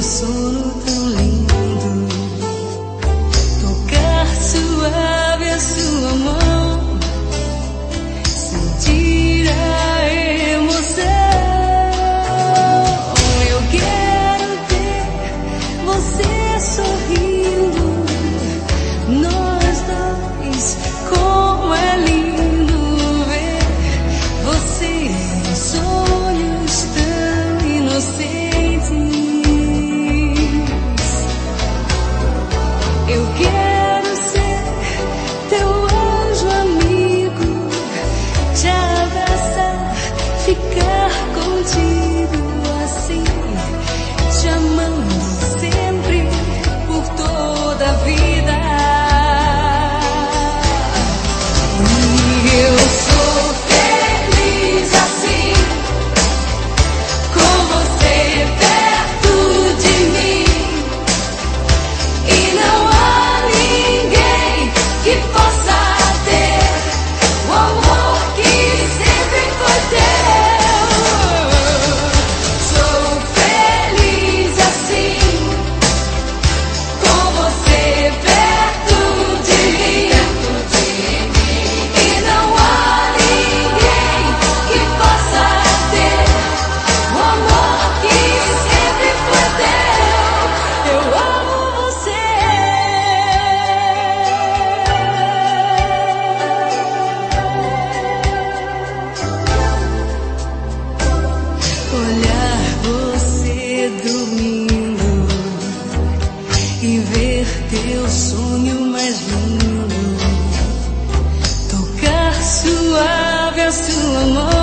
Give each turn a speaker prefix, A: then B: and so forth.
A: meu sono tão lindo, tocar suave a sua mão, sentir a emoção. Eu quero ter você sorrindo, nós dois, como é lindo ver você em sonhos tão inocentes. Eu quero ser teu anjo amigo, te abraçar, ficar contigo assim, te amando sempre por toda a vida. E eu sou feliz assim, com você perto de mim. E não há ninguém que possa ter o amor que sempre foi teu. Sou feliz assim, com você perto de mim. E não há ninguém que possa ter o amor que sempre foi teu. Eu amo você. Olhar você dormindo e ver teu sonho mais lindo, tocar suave a sua mão.